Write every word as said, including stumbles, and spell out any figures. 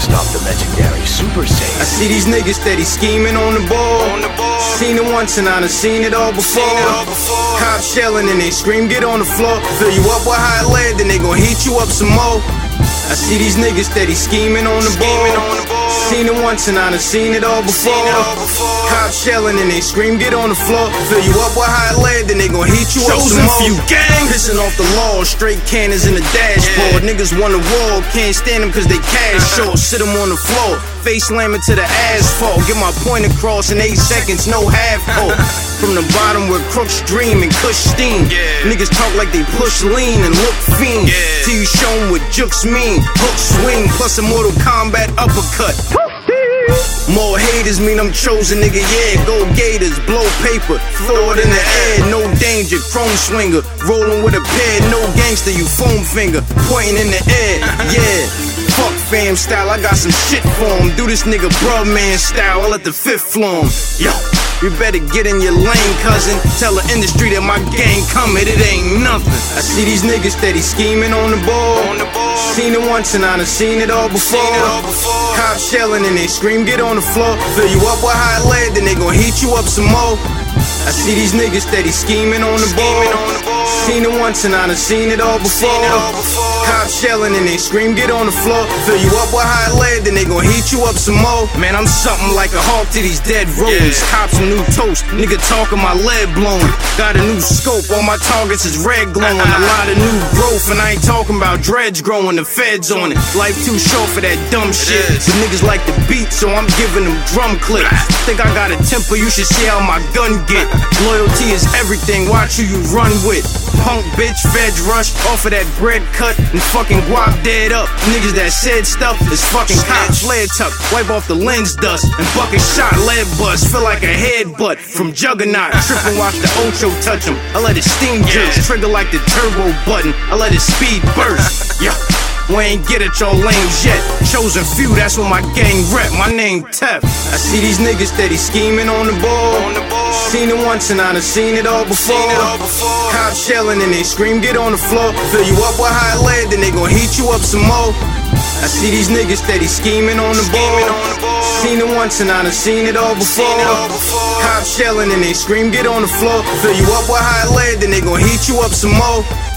stop the legendary Super Saiyan. I see these niggas steady scheming on the ball. On the ball. Seen it once and I done seen it all before. Seen it all before. Cops shelling and they scream, get on the floor. Fill you up with hot lead, then they gon' heat you up some more. I see these niggas steady scheming on the ball. on the ball. Seen it once and I done seen it all before. Seen it all before. Cops shelling and they scream, get on the floor. Fill you up with hot lead, then they gon' heat you up Chosen some more. few gang. Pissing off the law, straight cannons in the dashboard. Yeah. Niggas want the wall, can't stand them cause they cash short. Sit them on the floor, face slamming to the asphalt. Get my point across in eight seconds, no half hope. From the bottom where crooks dream and kush steam. Yeah. Niggas talk like they push lean and look fiend. Yeah. Till you show 'em what jukes mean. Hook swing plus a Mortal Kombat uppercut. More haters mean I'm chosen, nigga, yeah. Go Gators, blow paper, throw it in the air, no danger. Chrome swinger, rolling with a pair, no gangster, you foam finger, pointing in the air, yeah. Fuck fam style, I got some shit for him. Do this nigga bruh man style, I let the fifth flow him. Yo, you better get in your lane, cousin. Tell the industry that my gang coming, it ain't nothing. I see these niggas steady scheming on the ball. On the ball. Seen it once and I done seen it all before. Seen it all before. Cops shelling and they scream, get on the floor. Fill you up with hot lead, then they gon' heat you up some more. I see these niggas steady scheming on the ball. Scheming on the ball. Seen it once and I done seen it all before. Seen it all before. Cops shelling and they scream, get on the floor. Fill you up with hot lead, then they gon' heat you up some more. Man, I'm something like a hawk to these dead rodents. Yeah. Cops some new toast, nigga talking my lead blowing. Got a new scope, all my targets is red glowing. A lot of new growth, and I ain't talking about dreads growing. The feds on it. Life too short for that dumb shit. is. But niggas like the beat, so I'm giving them drum clicks. Think I got a temper, you should see how my gun get. Loyalty is everything, watch who you run with. Punk bitch, feds rush off of that bread cut and fucking guap dead up. Niggas that said stuff is fucking cops. Lead tuck, wipe off the lens dust and bucket shot lead bust. Feel like a headbutt from Juggernaut. Trip and watch the Ocho touch him. I let it steam jerks, trigger like the turbo button. I let it speed burst. Yeah. We ain't get at your lanes yet. Chosen few, that's what my gang rep. My name Tef. I see these niggas steady scheming on the ball. On the ball. Seen it once and I done seen it all before. Seen it all before. Cops shelling and they scream, get on the floor. Fill you up with hot lead, then they gon' heat you up some more. I see these niggas steady scheming on the ball. Scheming on the ball. Seen it once and I done seen it all before. Seen it all before. Cops shelling and they scream, get on the floor. Fill you up with hot lead, then they gon' heat you up some more.